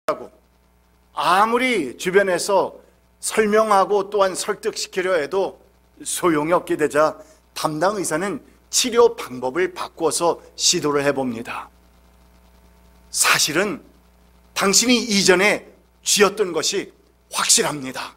하고 아무리 주변에서 설명하고 또한 설득시키려 해도 소용이 없게 되자 담당 의사는 치료 방법을 바꿔서 시도를 해봅니다. 사실은 당신이 이전에 쥐었던 것이 확실합니다.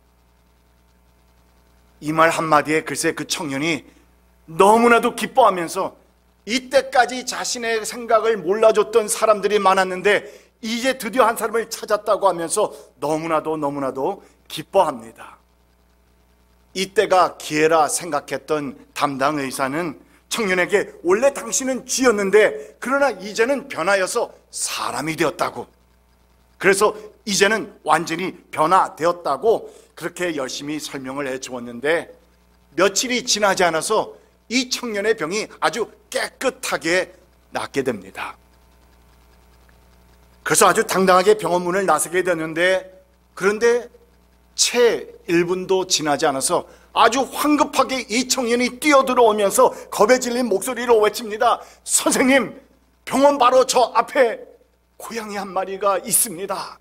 이 말 한마디에 글쎄 그 청년이 너무나도 기뻐하면서 이때까지 자신의 생각을 몰라줬던 사람들이 많았는데 이제 드디어 한 사람을 찾았다고 하면서 너무나도 기뻐합니다. 이때가 기회라 생각했던 담당 의사는 청년에게 원래 당신은 쥐였는데 그러나 이제는 변하여서 사람이 되었다고, 그래서 이제는 완전히 변화되었다고 그렇게 열심히 설명을 해 주었는데 며칠이 지나지 않아서 이 청년의 병이 아주 깨끗하게 낫게 됩니다. 그래서 아주 당당하게 병원 문을 나서게 되는데, 그런데 채 1분도 지나지 않아서 아주 황급하게 이 청년이 뛰어들어오면서 겁에 질린 목소리로 외칩니다. 선생님, 병원 바로 저 앞에 고양이 한 마리가 있습니다.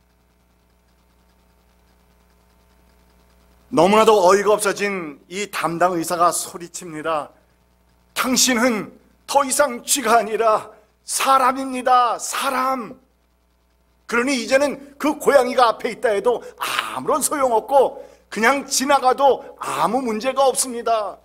너무나도 어이가 없어진 이 담당 의사가 소리칩니다. 당신은 더 이상 쥐가 아니라 사람입니다. 사람. 그러니 이제는 그 고양이가 앞에 있다 해도 아무런 소용없고 그냥 지나가도 아무 문제가 없습니다.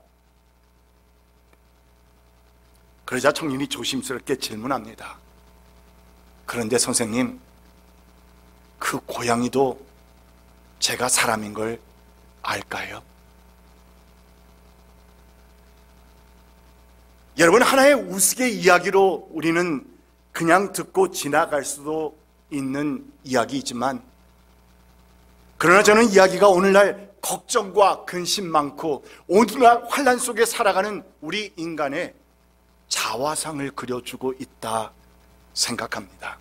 그러자 청년이 조심스럽게 질문합니다. 그런데 선생님, 그 고양이도 제가 사람인 걸 알까요? 여러분, 하나의 우스개 이야기로 우리는 그냥 듣고 지나갈 수도 있는 이야기이지만, 그러나 저는 이야기가 오늘날 걱정과 근심 많고 오늘날 환난 속에 살아가는 우리 인간의 자화상을 그려주고 있다 생각합니다.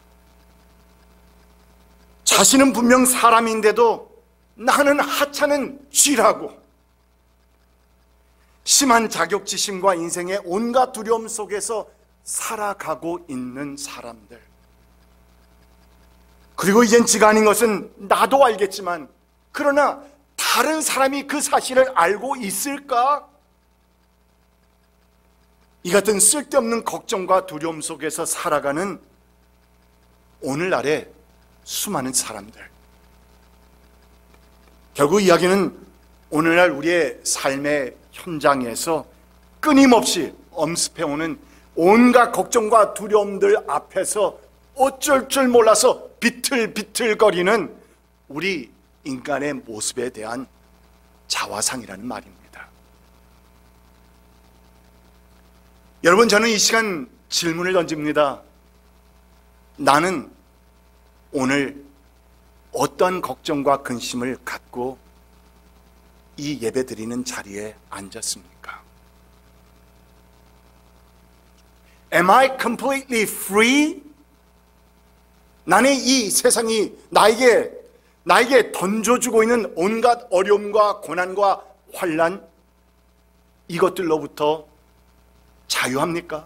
자신은 분명 사람인데도 나는 하찮은 쥐라고, 심한 자격지심과 인생의 온갖 두려움 속에서 살아가고 있는 사람들, 그리고 이젠 지가 아닌 것은 나도 알겠지만 그러나 다른 사람이 그 사실을 알고 있을까? 이 같은 쓸데없는 걱정과 두려움 속에서 살아가는 오늘날의 수많은 사람들, 결국 이야기는 오늘날 우리의 삶의 현장에서 끊임없이 엄습해오는 온갖 걱정과 두려움들 앞에서 어쩔 줄 몰라서 비틀비틀거리는 우리 인간의 모습에 대한 자화상이라는 말입니다. 여러분, 저는 이 시간 질문을 던집니다. 나는 오늘 어떤 걱정과 근심을 갖고 이 예배 드리는 자리에 앉았습니까? Am I completely free? 나는 이 세상이 나에게 던져주고 있는 온갖 어려움과 고난과 환난, 이것들로부터 자유합니까?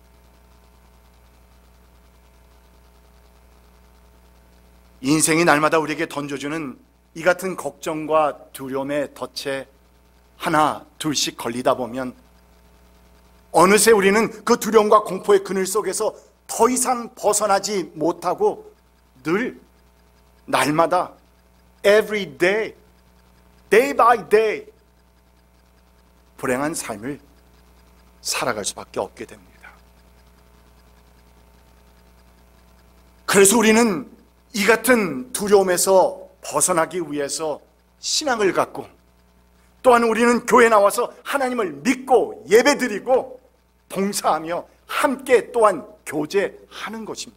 인생이 날마다 우리에게 던져주는 이 같은 걱정과 두려움의 덫에 하나 둘씩 걸리다 보면 어느새 우리는 그 두려움과 공포의 그늘 속에서 더 이상 벗어나지 못하고 늘 날마다 every day, day by day 불행한 삶을 살아갈 수밖에 없게 됩니다. 그래서 우리는 이 같은 두려움에서 벗어나기 위해서 신앙을 갖고, 또한 우리는 교회에 나와서 하나님을 믿고 예배드리고 봉사하며 함께 또한 교제하는 것입니다.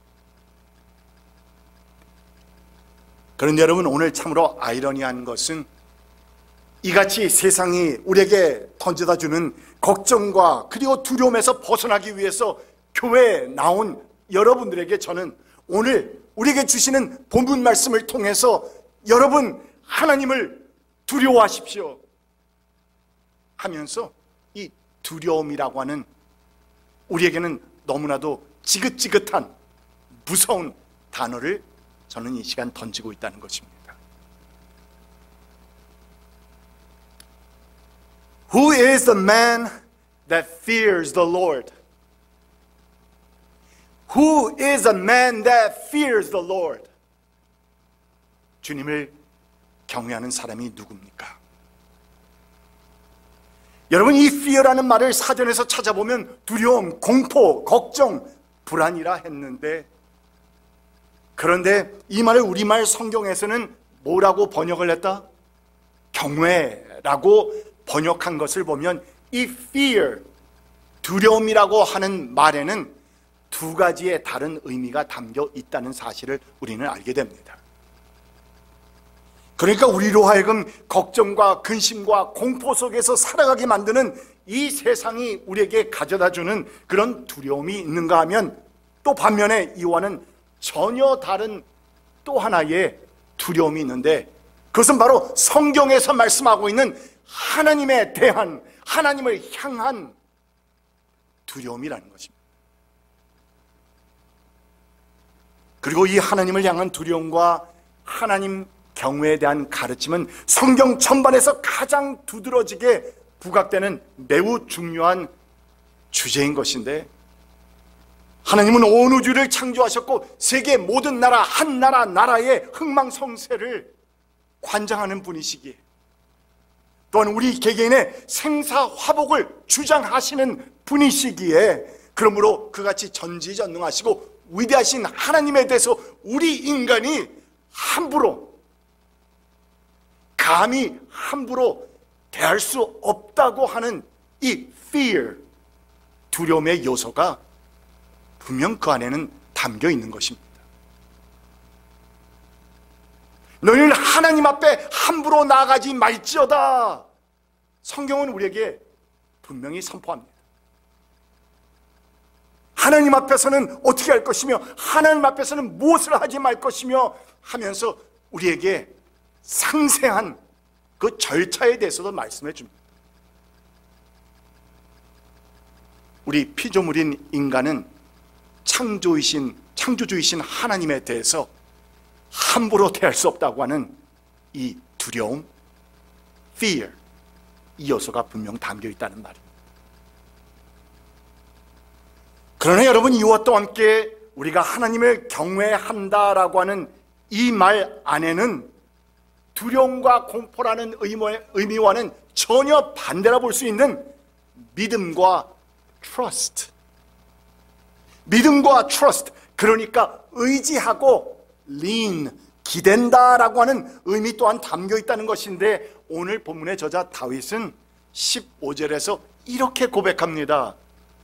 그런데 여러분, 오늘 참으로 아이러니한 것은 이같이 세상이 우리에게 던져다 주는 걱정과 그리고 두려움에서 벗어나기 위해서 교회에 나온 여러분들에게 저는 오늘 우리에게 주시는 본문 말씀을 통해서 여러분, 하나님을 두려워하십시오 하면서 이 두려움이라고 하는 우리에게는 너무나도 지긋지긋한 무서운 단어를 저는 이 시간 던지고 있다는 것입니다. Who is the man that fears the Lord? Who is a man that fears the Lord? 주님을 경외하는 사람이 누굽니까? 여러분, 이 fear라는 말을 사전에서 찾아보면 두려움, 공포, 걱정, 불안이라 했는데, 그런데 이 말을 우리말 성경에서는 뭐라고 번역을 했다? 경외라고 번역한 것을 보면 이 fear, 두려움이라고 하는 말에는 두 가지의 다른 의미가 담겨 있다는 사실을 우리는 알게 됩니다. 그러니까 우리로 하여금 걱정과 근심과 공포 속에서 살아가게 만드는 이 세상이 우리에게 가져다주는 그런 두려움이 있는가 하면, 또 반면에 이와는 전혀 다른 또 하나의 두려움이 있는데, 그것은 바로 성경에서 말씀하고 있는 하나님에 대한, 하나님을 향한 두려움이라는 것입니다. 그리고 이 하나님을 향한 두려움과 하나님 경외에 대한 가르침은 성경 전반에서 가장 두드러지게 부각되는 매우 중요한 주제인 것인데, 하나님은 온 우주를 창조하셨고 세계 모든 나라, 한 나라 나라의 흥망성쇠를 관장하는 분이시기에, 또한 우리 개개인의 생사화복을 주장하시는 분이시기에, 그러므로 그같이 전지전능하시고 위대하신 하나님에 대해서 우리 인간이 감히 함부로 대할 수 없다고 하는 이 fear, 두려움의 요소가 분명 그 안에는 담겨 있는 것입니다. 너희는 하나님 앞에 함부로 나아가지 말지어다, 성경은 우리에게 분명히 선포합니다. 하나님 앞에서는 어떻게 할 것이며, 하나님 앞에서는 무엇을 하지 말 것이며 하면서 우리에게 상세한 그 절차에 대해서도 말씀해 줍니다. 우리 피조물인 인간은 창조주이신 하나님에 대해서 함부로 대할 수 없다고 하는 이 두려움, fear, 이 요소가 분명 담겨 있다는 말입니다. 그러나 여러분, 이와 또 함께 우리가 하나님을 경외한다라고 하는 이 말 안에는 두려움과 공포라는 의미와는 전혀 반대라 볼 수 있는 믿음과 trust, 믿음과 trust, 그러니까 의지하고 lean, 기댄다라고 하는 의미 또한 담겨 있다는 것인데, 오늘 본문의 저자 다윗은 15절에서 이렇게 고백합니다.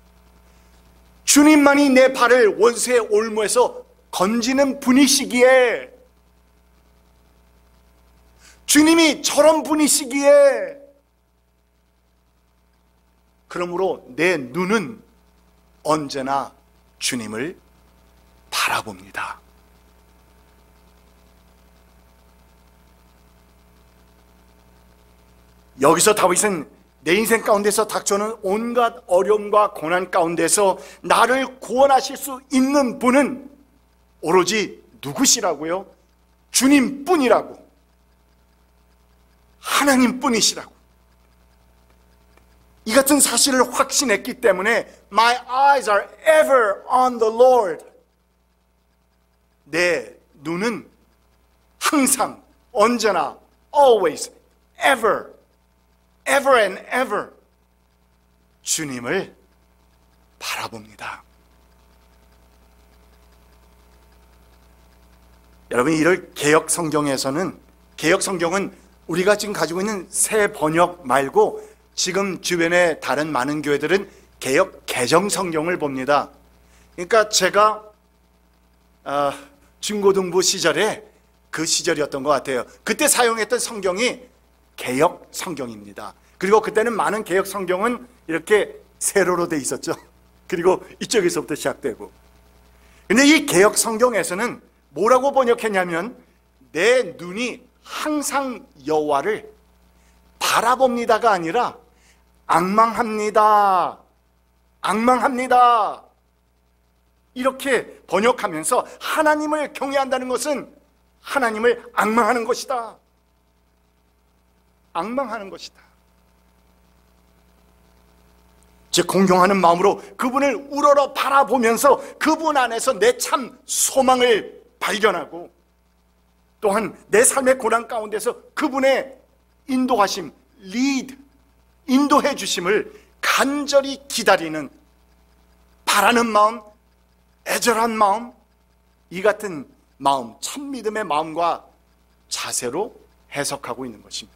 주님만이 내 발을 원수의 올무에서 건지는 분이시기에, 주님이 저런 분이시기에, 그러므로 내 눈은 언제나 주님을 바라봅니다. 여기서 다윗은 내 인생 가운데서 닥쳐오는 온갖 어려움과 고난 가운데서 나를 구원하실 수 있는 분은 오로지 누구시라고요? 주님뿐이라고, 하나님뿐이시라고, 이 같은 사실을 확신했기 때문에 My eyes are ever on the Lord, 내 눈은 항상, 언제나, always, ever and ever 주님을 바라봅니다. 여러분, 이를 개역 성경은 우리가 지금 가지고 있는 새 번역 말고 지금 주변의 다른 많은 교회들은 개역 개정 성경을 봅니다. 그러니까 제가 중고등부 시절에 그 시절이었던 것 같아요. 그때 사용했던 성경이 개역 성경입니다. 그리고 그때는 많은 개역 성경은 이렇게 세로로 돼 있었죠. 그리고 이쪽에서부터 시작되고. 근데 이 개역 성경에서는 뭐라고 번역했냐면, 내 눈이 항상 여호와를 바라봅니다가 아니라 앙망합니다, 이렇게 번역하면서 하나님을 경외한다는 것은 하나님을 앙망하는 것이다. 앙망하는 것이다. 즉 공경하는 마음으로 그분을 우러러 바라보면서 그분 안에서 내 참 소망을 발견하고, 또한 내 삶의 고난 가운데서 그분의 인도하심, 리드, 인도해 주심을 간절히 기다리는, 바라는 마음, 애절한 마음, 이 같은 마음, 참 믿음의 마음과 자세로 해석하고 있는 것입니다.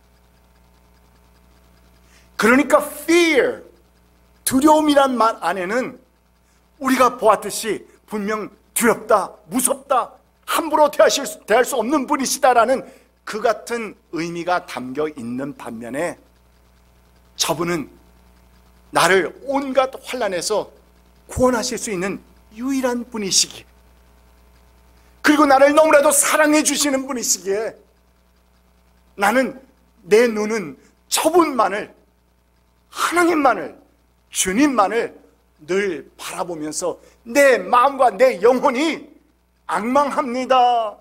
그러니까 fear, 두려움이란 말 안에는 우리가 보았듯이 분명 두렵다, 무섭다, 함부로 대할 수 없는 분이시다라는 그 같은 의미가 담겨 있는 반면에, 저분은 나를 온갖 환난에서 구원하실 수 있는 유일한 분이시기에, 그리고 나를 너무나도 사랑해 주시는 분이시기에, 나는 내 눈은 저분만을, 하나님만을, 주님만을 늘 바라보면서 내 마음과 내 영혼이 앙망합니다.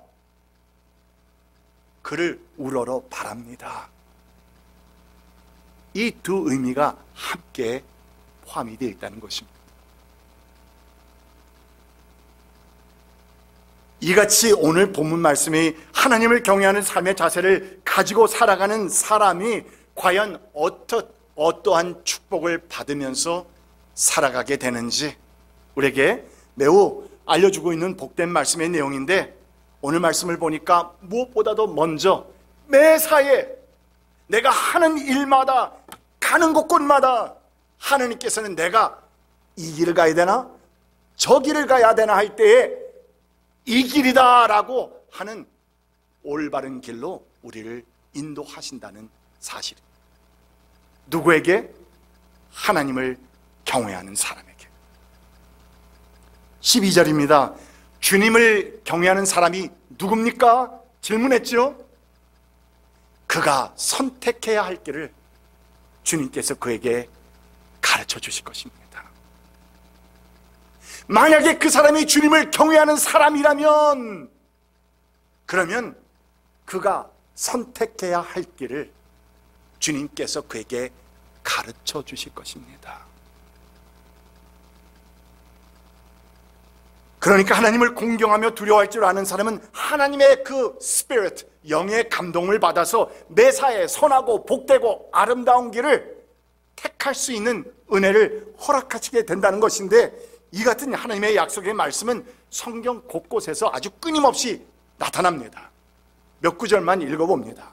그를 우러러 바랍니다. 이 두 의미가 함께 포함이 되어 있다는 것입니다. 이같이 오늘 본문 말씀이 하나님을 경외하는 삶의 자세를 가지고 살아가는 사람이 과연 어떠한 축복을 받으면서 살아가게 되는지 우리에게 매우 알려주고 있는 복된 말씀의 내용인데, 오늘 말씀을 보니까 무엇보다도 먼저 매사에 내가 하는 일마다, 가는 곳곳마다 하나님께서는 내가 이 길을 가야 되나 저 길을 가야 되나 할 때에 이 길이다 라고 하는 올바른 길로 우리를 인도하신다는 사실입니다. 누구에게? 하나님을 경외하는 사람에게. 12절입니다. 주님을 경외하는 사람이 누굽니까? 질문했죠. 그가 선택해야 할 길을 주님께서 그에게 가르쳐 주실 것입니다. 만약에 그 사람이 주님을 경외하는 사람이라면, 그러면 그가 선택해야 할 길을 주님께서 그에게 가르쳐 주실 것입니다. 그러니까 하나님을 공경하며 두려워할 줄 아는 사람은 하나님의 그 스피릿, 영의 감동을 받아서 매사에 선하고 복되고 아름다운 길을 택할 수 있는 은혜를 허락하시게 된다는 것인데, 이 같은 하나님의 약속의 말씀은 성경 곳곳에서 아주 끊임없이 나타납니다. 몇 구절만 읽어봅니다.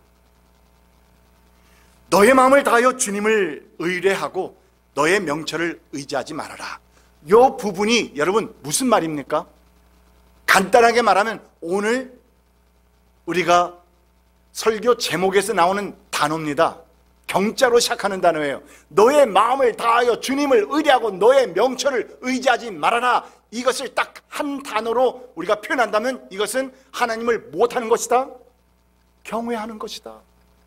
너의 마음을 다하여 주님을 의뢰하고 너의 명철을 의지하지 말아라. 이 부분이 여러분 무슨 말입니까? 간단하게 말하면 오늘 우리가 설교 제목에서 나오는 단어입니다. 경자로 시작하는 단어예요. 너의 마음을 다하여 주님을 의뢰하고 너의 명철을 의지하지 말아라. 이것을 딱 한 단어로 우리가 표현한다면 이것은 하나님을 무엇하는 것이다? 경외하는 것이다.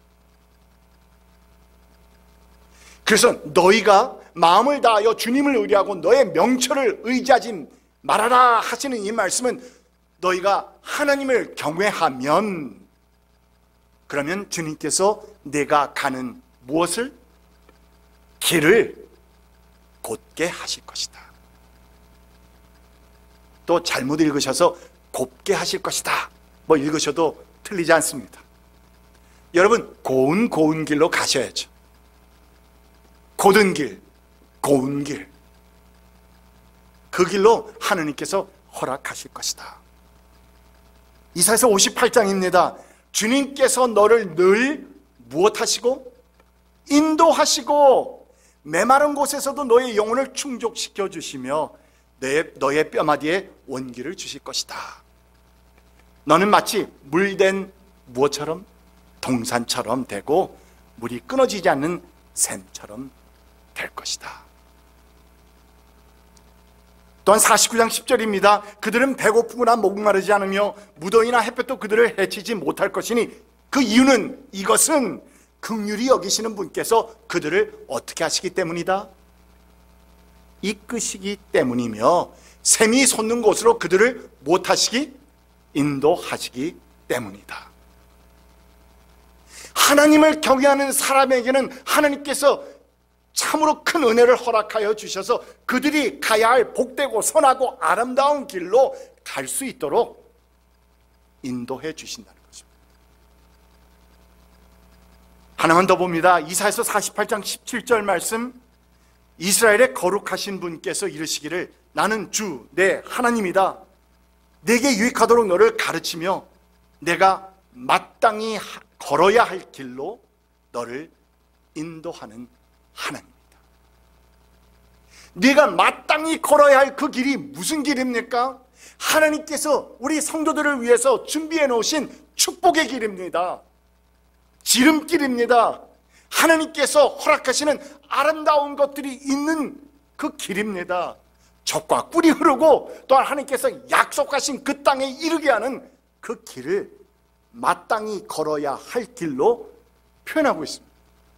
그래서 너희가 마음을 다하여 주님을 의뢰하고 너의 명철을 의지하지 말아라 하시는 이 말씀은, 너희가 하나님을 경외하면, 그러면 주님께서 내가 가는 무엇을? 길을 곧게 하실 것이다. 또 잘못 읽으셔서 곱게 하실 것이다 뭐 읽으셔도 틀리지 않습니다. 여러분, 고운 길로 가셔야죠. 곧은 길, 고운 길, 그 길로 하느님께서 허락하실 것이다. 이사야서 58장입니다. 주님께서 너를 늘 무엇하시고? 인도하시고 메마른 곳에서도 너의 영혼을 충족시켜 주시며 너의 뼈마디에 원기를 주실 것이다. 너는 마치 물된 무엇처럼? 동산처럼 되고 물이 끊어지지 않는 샘처럼 될 것이다. 또한 49장 10절입니다. 그들은 배고프거나 목마르지 않으며 무더위나 햇볕도 그들을 해치지 못할 것이니, 그 이유는, 이것은 긍휼히 여기시는 분께서 그들을 어떻게 하시기 때문이다? 이끄시기 때문이며 샘이 솟는 곳으로 그들을 못하시기, 인도하시기 때문이다. 하나님을 경외하는 사람에게는 하나님께서 참으로 큰 은혜를 허락하여 주셔서 그들이 가야 할 복되고 선하고 아름다운 길로 갈 수 있도록 인도해 주신다는 것입니다. 하나만 더 봅니다. 이사야서 48장 17절 말씀, 이스라엘의 거룩하신 분께서 이르시기를 나는 주 내 하나님이다. 내게 유익하도록 너를 가르치며 내가 마땅히 걸어야 할 길로 너를 인도하는 하나님이다. 네가 마땅히 걸어야 할 그 길이 무슨 길입니까? 하나님께서 우리 성도들을 위해서 준비해 놓으신 축복의 길입니다. 지름길입니다. 하나님께서 허락하시는 아름다운 것들이 있는 그 길입니다. 젖과 꿀이 흐르고 또한 하나님께서 약속하신 그 땅에 이르게 하는 그 길을 마땅히 걸어야 할 길로 표현하고 있습니다.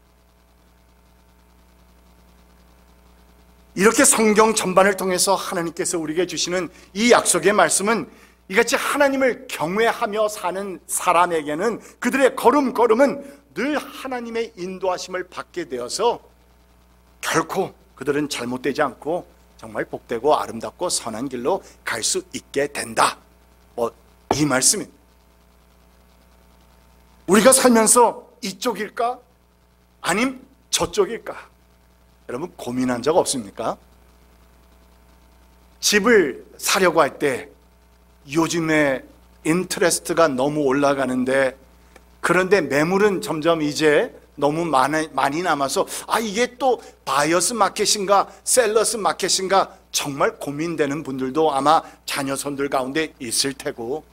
이렇게 성경 전반을 통해서 하나님께서 우리에게 주시는 이 약속의 말씀은 이같이 하나님을 경외하며 사는 사람에게는 그들의 걸음걸음은 늘 하나님의 인도하심을 받게 되어서 결코 그들은 잘못되지 않고 정말 복되고 아름답고 선한 길로 갈 수 있게 된다. 이 말씀입니다. 우리가 살면서 이쪽일까? 아님 저쪽일까? 여러분 고민한 적 없습니까? 집을 사려고 할 때 요즘에 인트레스트가 너무 올라가는데 그런데 매물은 점점 이제 너무 많이 남아서 이게 또 바이어스 마켓인가 셀러스 마켓인가 정말 고민되는 분들도 아마 자녀손들 가운데 있을 테고,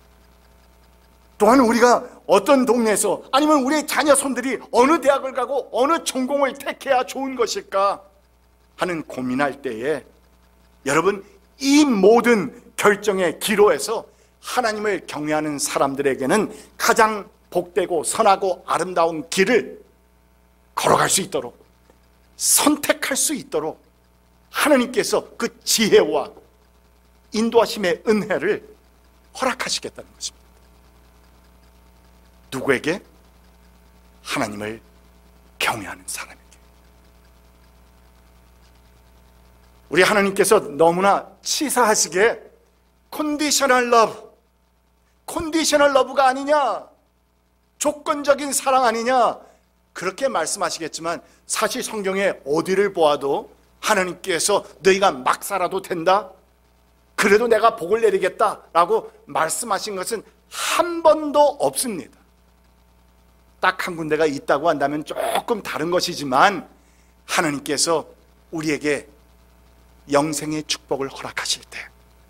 또한 우리가 어떤 동네에서 아니면 우리 자녀손들이 어느 대학을 가고 어느 전공을 택해야 좋은 것일까 하는 고민할 때에 여러분 이 모든 결정의 기로에서 하나님을 경외하는 사람들에게는 가장 복되고 선하고 아름다운 길을 걸어갈 수 있도록 선택할 수 있도록 하나님께서 그 지혜와 인도하심의 은혜를 허락하시겠다는 것입니다. 누구에게? 하나님을 경외하는 사람에게. 우리 하나님께서 너무나 치사하시게 컨디셔널 러브가 아니냐, 조건적인 사랑 아니냐 그렇게 말씀하시겠지만 사실 성경에 어디를 보아도 하나님께서 너희가 막 살아도 된다, 그래도 내가 복을 내리겠다라고 말씀하신 것은 한 번도 없습니다. 딱 한 군데가 있다고 한다면 조금 다른 것이지만 하나님께서 우리에게 영생의 축복을 허락하실 때,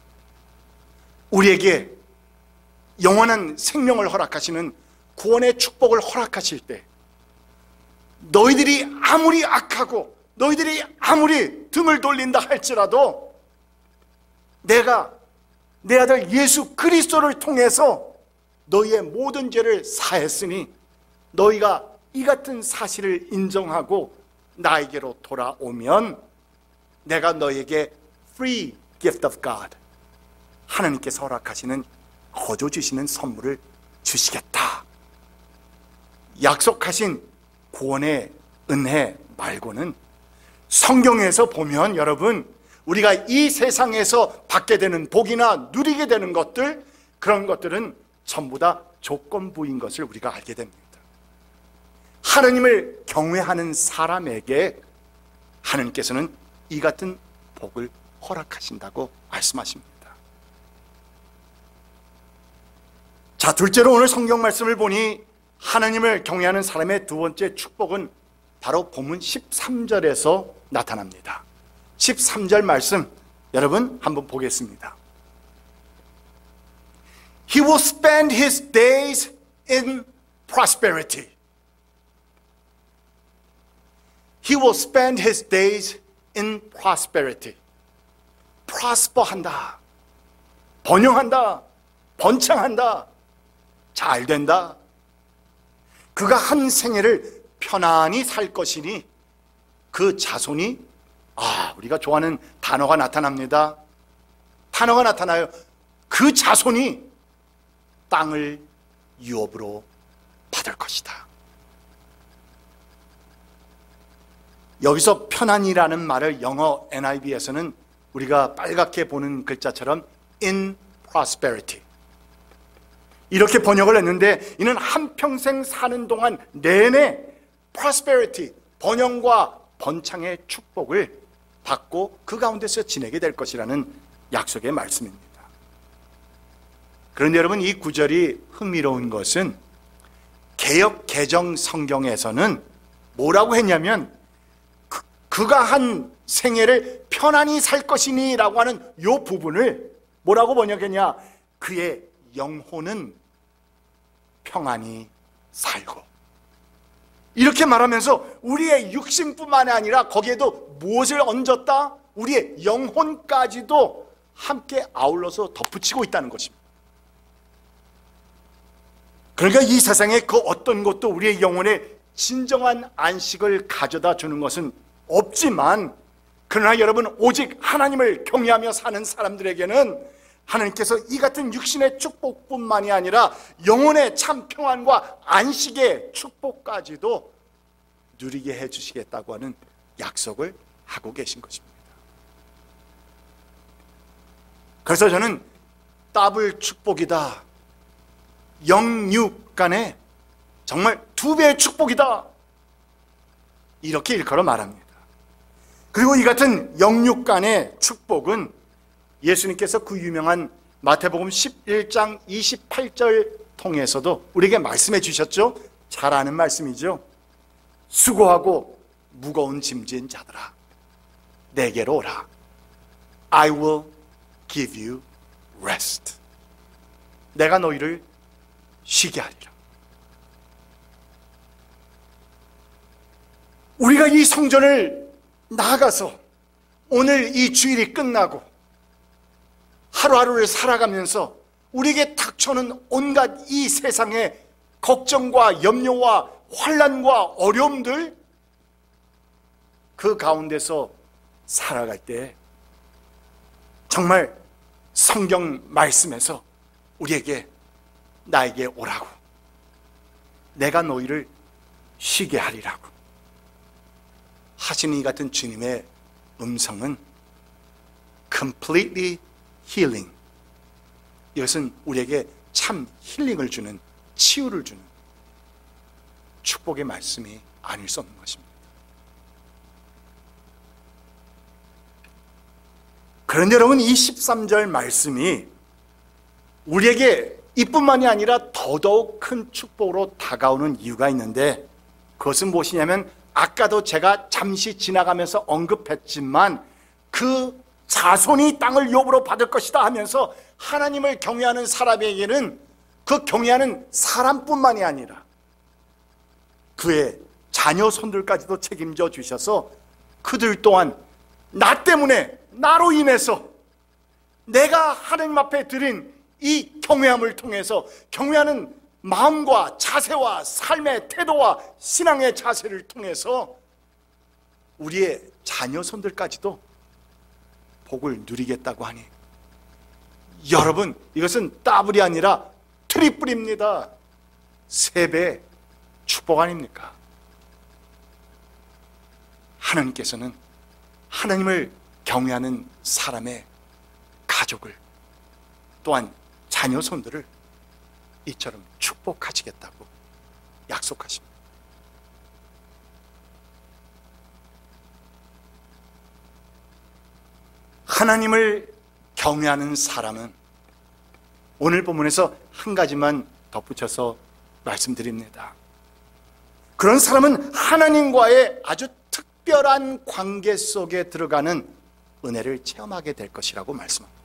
우리에게 영원한 생명을 허락하시는 구원의 축복을 허락하실 때, 너희들이 아무리 악하고 너희들이 아무리 등을 돌린다 할지라도 내가 내 아들 예수 그리스도를 통해서 너희의 모든 죄를 사했으니 너희가 이 같은 사실을 인정하고 나에게로 돌아오면 내가 너희에게 free gift of God, 하나님께서 허락하시는 거저 주시는 선물을 주시겠다. 약속하신 구원의 은혜 말고는 성경에서 보면 여러분 우리가 이 세상에서 받게 되는 복이나 누리게 되는 것들, 그런 것들은 전부 다 조건부인 것을 우리가 알게 됩니다. 하나님을 경외하는 사람에게 하나님께서는 이 같은 복을 허락하신다고 말씀하십니다. 자, 둘째로 오늘 성경 말씀을 보니 하나님을 경외하는 사람의 두 번째 축복은 바로 본문 13절에서 나타납니다. 13절 말씀 여러분 한번 보겠습니다. He will spend his days in prosperity. He will spend his days in prosperity. prosper한다, 번영한다, 번창한다, 잘 된다. 그가 한 생애를 편안히 살 것이니 그 자손이, 우리가 좋아하는 단어가 나타납니다. 단어가 나타나요. 그 자손이 땅을 유업으로 받을 것이다. 여기서 편안이라는 말을 영어 NIV에서는 우리가 빨갛게 보는 글자처럼 in prosperity 이렇게 번역을 했는데, 이는 한평생 사는 동안 내내 prosperity, 번영과 번창의 축복을 받고 그 가운데서 지내게 될 것이라는 약속의 말씀입니다. 그런데 여러분, 이 구절이 흥미로운 것은 개역 개정 성경에서는 뭐라고 했냐면, 그가 한 생애를 편안히 살 것이니 라고 하는 이 부분을 뭐라고 번역했냐, 그의 영혼은 평안히 살고, 이렇게 말하면서 우리의 육신뿐만 아니라 거기에도 무엇을 얹었다? 우리의 영혼까지도 함께 아울러서 덧붙이고 있다는 것입니다. 그러니까 이 세상에 그 어떤 것도 우리의 영혼에 진정한 안식을 가져다 주는 것은 없지만, 그러나 여러분, 오직 하나님을 경외하며 사는 사람들에게는 하나님께서 이 같은 육신의 축복뿐만이 아니라 영혼의 참 평안과 안식의 축복까지도 누리게 해주시겠다고 하는 약속을 하고 계신 것입니다. 그래서 저는 더블 축복이다, 영육 간에 정말 2배의 축복이다, 이렇게 일컬어 말합니다. 그리고 이 같은 영육 간의 축복은 예수님께서 그 유명한 마태복음 11장 28절 통해서도 우리에게 말씀해 주셨죠. 잘 아는 말씀이죠. 수고하고 무거운 짐진 자들아, 내게로 오라. I will give you rest. 내가 너희를 쉬게 하리라. 우리가 이 성전을 나아가서 오늘 이 주일이 끝나고 하루하루를 살아가면서 우리에게 닥쳐오는 온갖 이 세상의 걱정과 염려와 환난과 어려움들, 그 가운데서 살아갈 때 정말 성경 말씀에서 우리에게 나에게 오라고, 내가 너희를 쉬게 하리라고 하시는 이 같은 주님의 음성은 completely healing, 이것은 우리에게 참 힐링을 주는, 치유를 주는 축복의 말씀이 아닐 수 없는 것입니다. 그런데 여러분, 이 13절 말씀이 우리에게 이뿐만이 아니라 더더욱 큰 축복으로 다가오는 이유가 있는데, 그것은 무엇이냐면, 아까도 제가 잠시 지나가면서 언급했지만, 그 자손이 땅을 유업으로 받을 것이다 하면서 하나님을 경외하는 사람에게는 그 경외하는 사람뿐만이 아니라 그의 자녀 손들까지도 책임져 주셔서 그들 또한 나 때문에, 나로 인해서 내가 하나님 앞에 드린 이 경외함을 통해서, 경외하는 마음과 자세와 삶의 태도와 신앙의 자세를 통해서 우리의 자녀 손들까지도 복을 누리겠다고 하니, 여러분, 이것은 더블이 아니라 트리플입니다. 3배 축복 아닙니까? 하나님께서는 하나님을 경외하는 사람의 가족을, 또한 자녀 손들을 이처럼 축복하시겠다고 약속하십니다. 하나님을 경외하는 사람은, 오늘 본문에서 한 가지만 덧붙여서 말씀드립니다. 그런 사람은 하나님과의 아주 특별한 관계 속에 들어가는 은혜를 체험하게 될 것이라고 말씀합니다.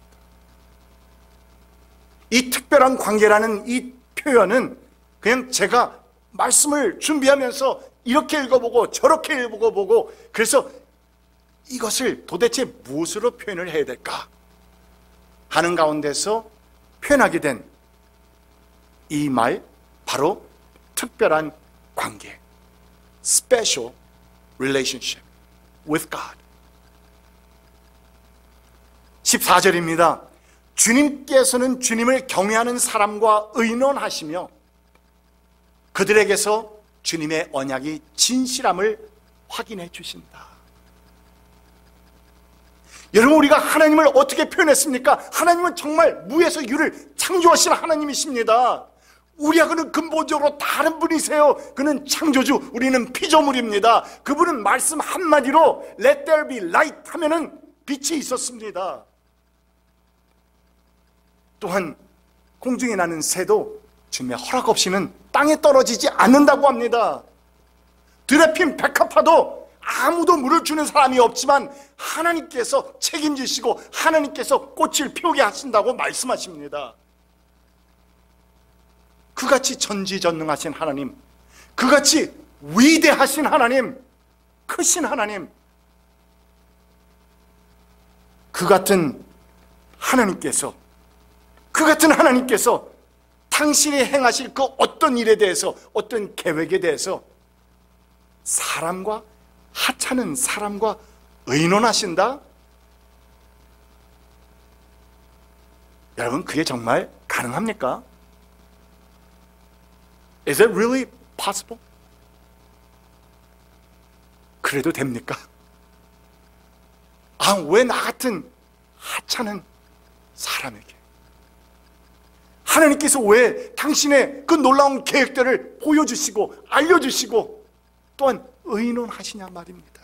이 특별한 관계라는 이 표현은 그냥 제가 말씀을 준비하면서 이렇게 읽어보고 저렇게 읽어보고, 그래서 이것을 도대체 무엇으로 표현을 해야 될까 하는 가운데서 표현하게 된 이 말, 바로 특별한 관계, special relationship with God. 14절입니다. 주님께서는 주님을 경외하는 사람과 의논하시며 그들에게서 주님의 언약이 진실함을 확인해 주신다. 여러분, 우리가 하나님을 어떻게 표현했습니까? 하나님은 정말 무에서 유를 창조하신 하나님이십니다. 우리하고는 근본적으로 다른 분이세요. 그는 창조주, 우리는 피조물입니다. 그분은 말씀 한마디로 Let there be light 하면은 빛이 있었습니다. 또한 공중에 나는 새도 주님의 허락 없이는 땅에 떨어지지 않는다고 합니다. 들에 핀 백합화도 아무도 물을 주는 사람이 없지만 하나님께서 책임지시고 하나님께서 꽃을 피우게 하신다고 말씀하십니다. 그같이 전지전능하신 하나님, 그같이 위대하신 하나님, 크신 하나님, 그 같은 하나님께서 당신이 행하실 그 어떤 일에 대해서, 어떤 계획에 대해서 사람과 하찮은 사람과 의논하신다? 여러분, 그게 정말 가능합니까? Is it really possible? 그래도 됩니까? 왜 나 같은 하찮은 사람에게 하나님께서 왜 당신의 그 놀라운 계획들을 보여주시고 알려주시고 또한 의논하시냐 말입니다.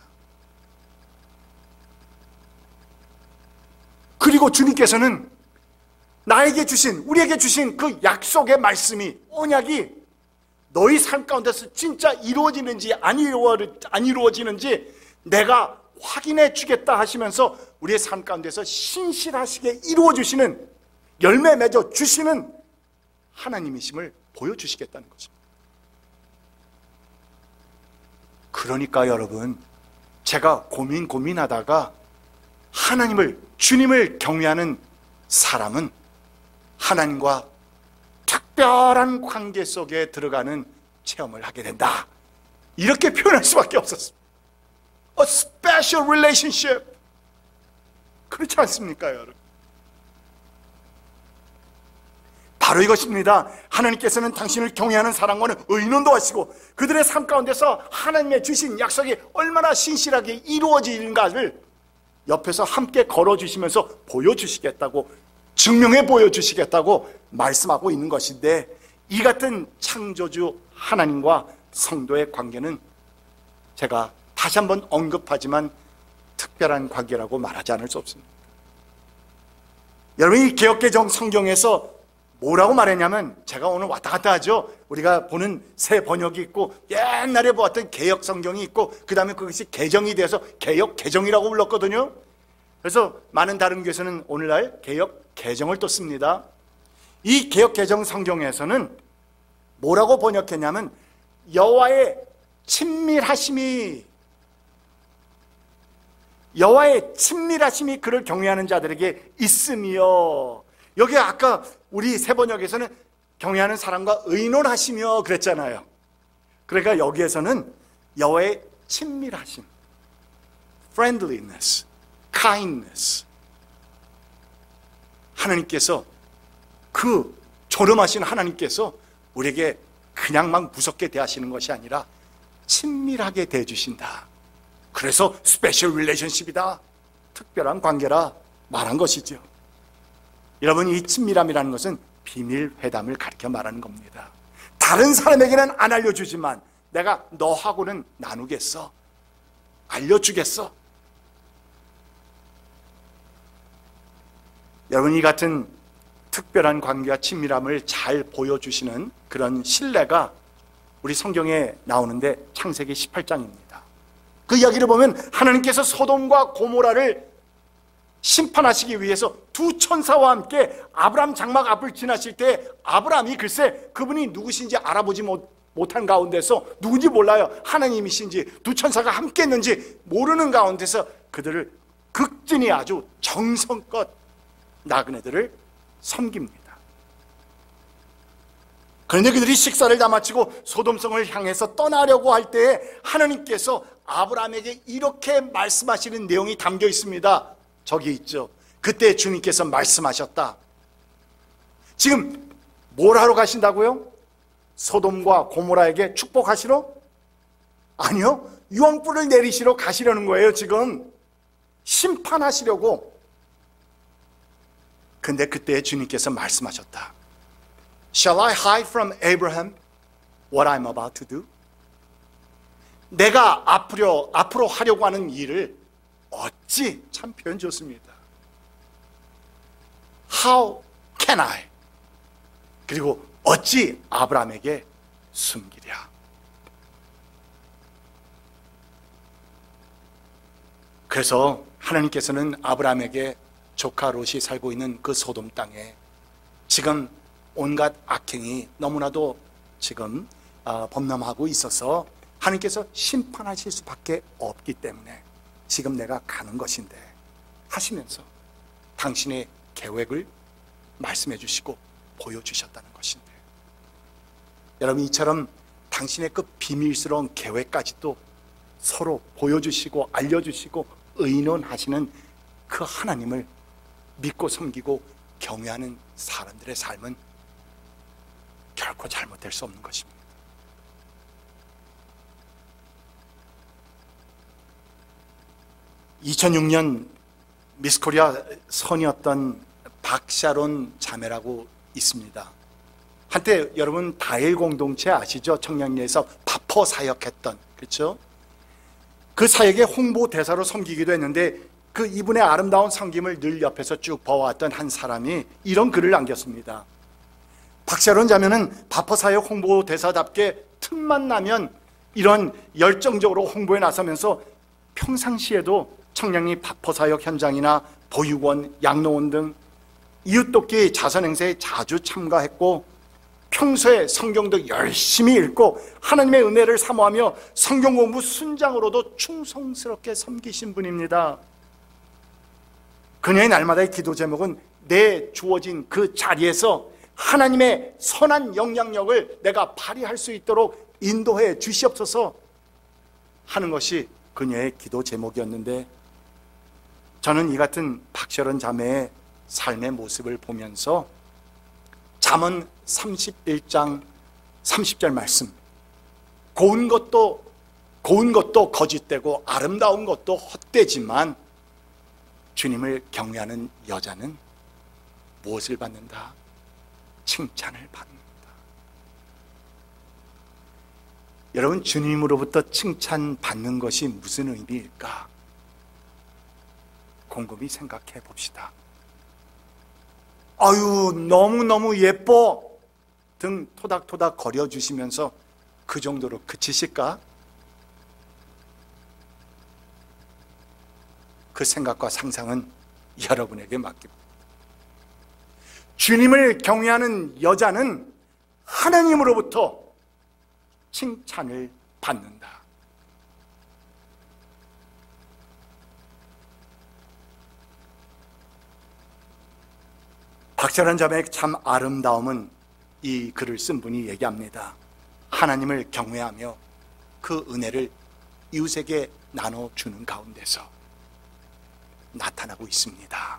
그리고 주님께서는 나에게 주신, 우리에게 주신 그 약속의 말씀이, 언약이 너희 삶 가운데서 진짜 이루어지는지 안 이루어지는지 내가 확인해 주겠다 하시면서 우리의 삶 가운데서 신실하시게 이루어주시는, 열매 맺어 주시는 하나님이심을 보여주시겠다는 것입니다. 그러니까 여러분, 제가 고민하다가 주님을 경외하는 사람은 하나님과 특별한 관계 속에 들어가는 체험을 하게 된다, 이렇게 표현할 수밖에 없었습니다. A special relationship. 그렇지 않습니까, 여러분? 바로 이것입니다. 하나님께서는 당신을 경외하는 사람과는 의논도 하시고 그들의 삶 가운데서 하나님의 주신 약속이 얼마나 신실하게 이루어지는가를 옆에서 함께 걸어주시면서 보여주시겠다고, 증명해 보여주시겠다고 말씀하고 있는 것인데, 이 같은 창조주 하나님과 성도의 관계는 제가 다시 한번 언급하지만 특별한 관계라고 말하지 않을 수 없습니다. 여러분, 이 개역개정 성경에서 뭐라고 말했냐면, 제가 오늘 왔다 갔다 하죠. 우리가 보는 새 번역이 있고 옛날에 보았던 개역 성경이 있고 그 다음에 그것이 개정이 돼서 개역 개정이라고 불렀거든요. 그래서 많은 다른 교회에서는 오늘날 개역 개정을 또 씁니다. 이 개역 개정 성경에서는 뭐라고 번역했냐면, 여호와의 친밀하심이 그를 경외하는 자들에게 있으며, 여기 아까 우리 새 번역에서는 경외하는 사람과 의논하시며 그랬잖아요. 그러니까 여기에서는 여호와의 친밀하심, friendliness, kindness, 하나님께서, 그 존엄하신 하나님께서 우리에게 그냥 막 무섭게 대하시는 것이 아니라 친밀하게 대해주신다. 그래서 스페셜 릴레이션십이다, 특별한 관계라 말한 것이죠. 여러분, 이 친밀함이라는 것은 비밀 회담을 가리켜 말하는 겁니다. 다른 사람에게는 안 알려주지만 내가 너하고는 나누겠어, 알려주겠어. 여러분, 이 같은 특별한 관계와 친밀함을 잘 보여주시는 그런 신뢰가 우리 성경에 나오는데 창세기 18장입니다. 그 이야기를 보면 하나님께서 소돔과 고모라를 심판하시기 위해서 두 천사와 함께 아브람 장막 앞을 지나실 때, 아브람이 글쎄 그분이 누구신지 알아보지 못한 가운데서, 누군지 몰라요, 하나님이신지 두 천사가 함께 했는지 모르는 가운데서 그들을 극진히 아주 정성껏 나그네들을 섬깁니다. 그런데 그들이 식사를 다 마치고 소돔성을 향해서 떠나려고 할 때에 하나님께서 아브라함에게 이렇게 말씀하시는 내용이 담겨 있습니다. 저기 있죠. 그때 주님께서 말씀하셨다. 지금 뭘 하러 가신다고요? 소돔과 고모라에게 축복하시러? 아니요. 유황불을 내리시러 가시려는 거예요. 지금 심판하시려고. 근데 그때 주님께서 말씀하셨다. Shall I hide from Abraham what I'm about to do? 내가 앞으로 하려고 하는 일을 어찌, 참 표현 좋습니다. How can I? 그리고 어찌 아브라함에게 숨기랴? 그래서 하나님께서는 아브라함에게 조카 롯이 살고 있는 그 소돔 땅에 지금 온갖 악행이 너무나도 지금 범람하고 있어서 하나님께서 심판하실 수밖에 없기 때문에 지금 내가 가는 것인데 하시면서 당신의 계획을 말씀해 주시고 보여주셨다는 것인데, 여러분 이처럼 당신의 그 비밀스러운 계획까지도 서로 보여주시고 알려주시고 의논하시는 그 하나님을 믿고 섬기고 경외하는 사람들의 삶은 결코 잘못될 수 없는 것입니다. (2006년) 미스코리아 선이었던 박샤론 자매라고 있습니다. 한때 여러분 다일 공동체 아시죠? 청량리에서 바퍼 사역했던, 그렇죠? 그 사역의 홍보 대사로 섬기기도 했는데 그 이분의 아름다운 섬김을 늘 옆에서 쭉 봐왔던 한 사람이 이런 글을 남겼습니다. 박샤론 자매는 바퍼 사역 홍보 대사답게 틈만 나면 이런 열정적으로 홍보에 나서면서 평상시에도 청량리 바퍼 사역 현장이나 보육원, 양로원 등 이웃돕기 자선행사에 자주 참가했고 평소에 성경도 열심히 읽고 하나님의 은혜를 사모하며 성경 공부 순장으로도 충성스럽게 섬기신 분입니다. 그녀의 날마다의 기도 제목은 내 주어진 그 자리에서 하나님의 선한 영향력을 내가 발휘할 수 있도록 인도해 주시옵소서 하는 것이 그녀의 기도 제목이었는데, 저는 이 같은 박sharon 자매의 삶의 모습을 보면서 잠언 31장 30절 말씀, 고운 것도 거짓되고 아름다운 것도 헛되지만 주님을 경외하는 여자는 무엇을 받는다? 칭찬을 받는다. 여러분, 주님으로부터 칭찬받는 것이 무슨 의미일까? 곰곰이 생각해 봅시다. 아유, 너무너무 예뻐 등 토닥토닥 거려주시면서 그 정도로 그치실까? 그 생각과 상상은 여러분에게 맡깁니다. 주님을 경외하는 여자는 하나님으로부터 칭찬을 받는다. 박sharon 자매의 참 아름다움은 이 글을 쓴 분이 얘기합니다. 하나님을 경외하며 그 은혜를 이웃에게 나눠주는 가운데서 나타나고 있습니다.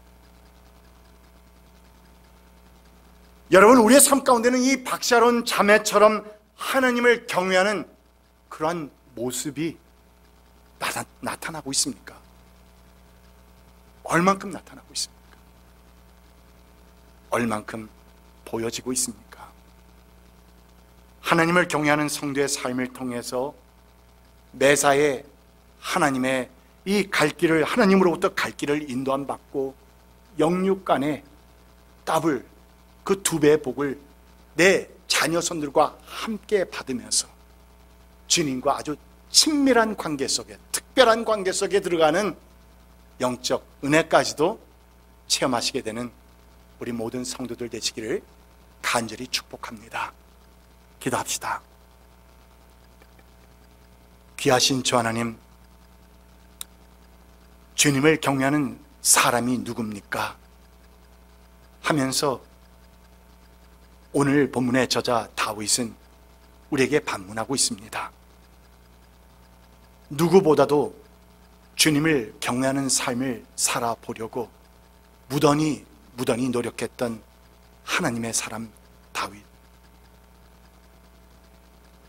여러분, 우리의 삶 가운데는 이 박sharon 자매처럼 하나님을 경외하는 그러한 모습이 나타나고 있습니까? 얼만큼 나타나고 있습니까? 얼만큼 보여지고 있습니까? 하나님을 경외하는 성도의 삶을 통해서 매사에 하나님의 이 갈 길을, 하나님으로부터 갈 길을 인도함 받고 영육간에 더블, 그 2배의 복을 내 자녀손들과 함께 받으면서 주님과 아주 친밀한 관계 속에, 특별한 관계 속에 들어가는 영적 은혜까지도 체험하시게 되는 우리 모든 성도들 되시기를 간절히 축복합니다. 기도합시다. 귀하신 주 하나님, 주님을 경외하는 사람이 누굽니까? 하면서 오늘 본문의 저자 다윗은 우리에게 반문하고 있습니다. 누구보다도 주님을 경외하는 삶을 살아보려고 무던히 노력했던 하나님의 사람 다윗.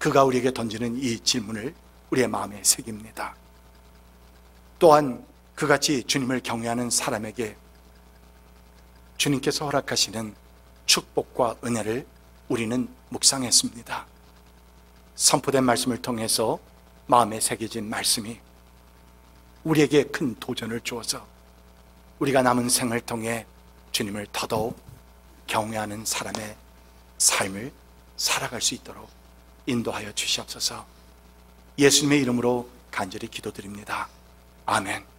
그가 우리에게 던지는 이 질문을 우리의 마음에 새깁니다. 또한 그같이 주님을 경외하는 사람에게 주님께서 허락하시는 축복과 은혜를 우리는 묵상했습니다. 선포된 말씀을 통해서 마음에 새겨진 말씀이 우리에게 큰 도전을 주어서 우리가 남은 생을 통해 주님을 더더욱 경외하는 사람의 삶을 살아갈 수 있도록 인도하여 주시옵소서. 예수님의 이름으로 간절히 기도드립니다. 아멘.